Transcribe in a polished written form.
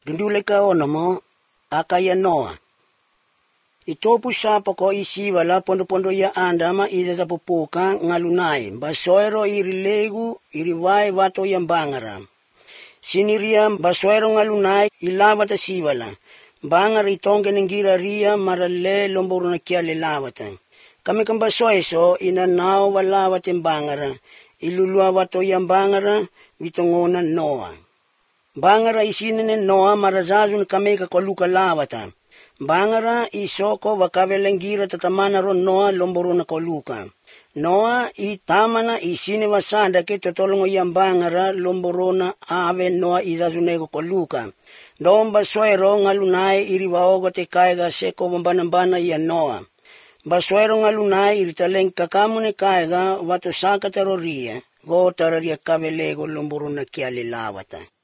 Dunduleka onamo, akaya Noa. Itopu sapa ko isiwala pondo-pondo ya andama ida tapupuka ngalunay. Basoero irilegu iriwai wato yang bangara. Siniria basoero ngalunay ilawata siwala. Bangara itonge nengira ria marale lomboro na kia lilawata. Kami kan basoeso inanao walawata bangara. Ilulua wato yang bangara vitongona Noa. Bangara isinene Noa marazazun kameka kwa luka lawata. Bangara isoko wakavelengira tatamana ron Noa lomboro na koluka. Noa itamana isine wasanda ke totolongo yang bangara lomboro na ave Noa izazunego koluka. Domba soero ngalunai iri waogo te kaiga seko bambanambana ya Noa. Basoero ngalunai iri taleng kakamune kaiga wato saka taroria. Go tararia kavelego lomboro na kia lilawata.